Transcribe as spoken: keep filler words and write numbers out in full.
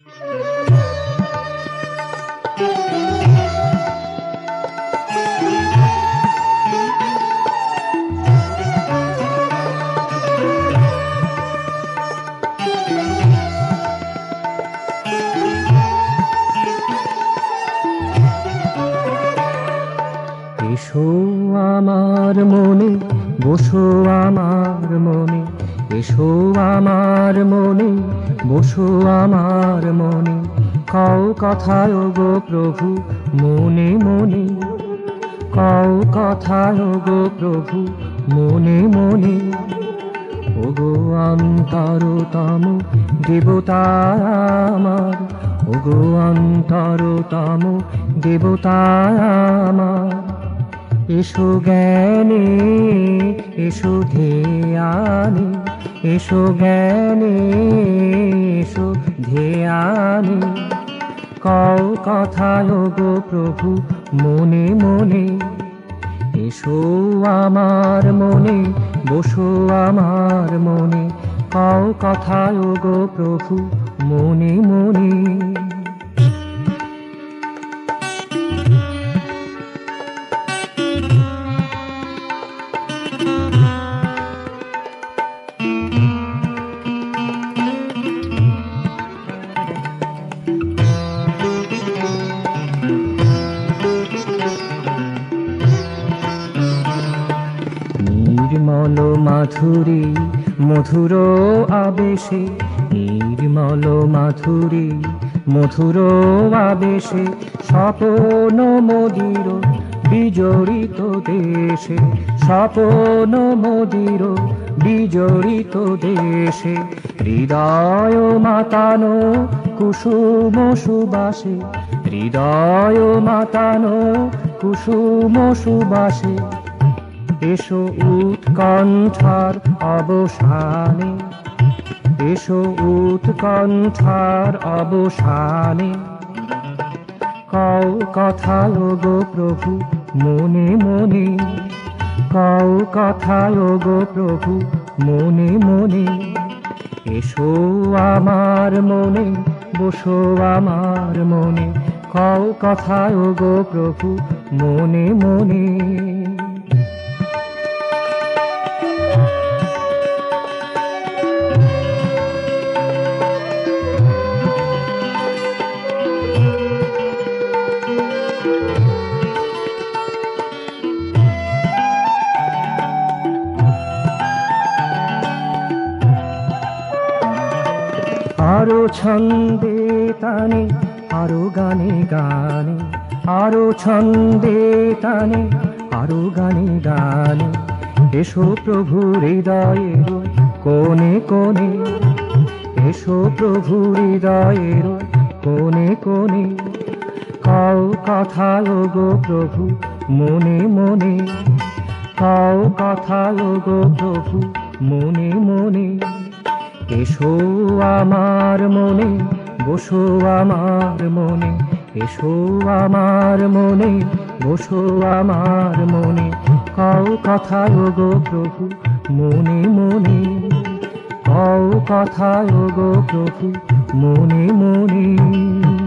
এসো আমার মনে, বসো আমার মনে, এসো আমার মনে, বসো আমার মনে, কও কথায় গো প্রভু মনে মনে, কও কথায় গো প্রভু মনে মনে। ওগো অন্তরতম দেবতা আমার, ওগো অন্তরতম দেবতা আমার, এসো জ্ঞানে এসো ধ্যানে, এসো জ্ঞানে এসো ধ্যানে, কও কথায় গো প্রভু মনে মনে। এসো আমার মনে, বসো আমার মনে, কও কথায় গো প্রভু মনে মনে। নির্মল মাধুরী মধুর আবেশে, নির্মল মাধুরী মধুর আবেশে, স্বপন মদির বিজড়িত দেশে, স্বপন মদির বিজড়িত দেশে, হৃদয় মাতানো কুসুম সুবাসে, হৃদয় মাতানো কুসুম সুবাসে, এসো উৎকণ্ঠার অবসানে, এসো উৎকণ্ঠার অবসানে, কও কথায় গো প্রভু মনে মনে, কও কথায় গো প্রভু মনে মনে। এসো আমার মনে, বসো আমার মনে, কও কথায় গো প্রভু মনে মনে। আরো ছন্দে তানে, আরো গানে গানে, আরো ছন্দে তানে, আরো গানে গানে, এসো প্রভু হৃদয়ের কোণে কোণে, এসো প্রভু হৃদয়ের কোণে কোণে, কও কথায় গো প্রভু মনে মনে, কও কথায় গো প্রভু মনে মনে। এসো আমার মনে, বসো আমার মনে, এসো আমার মনে, বসো আমার মনে, কও কথায় গো প্রভু মনে মনে, কও কথায় গো প্রভু মনে মনে।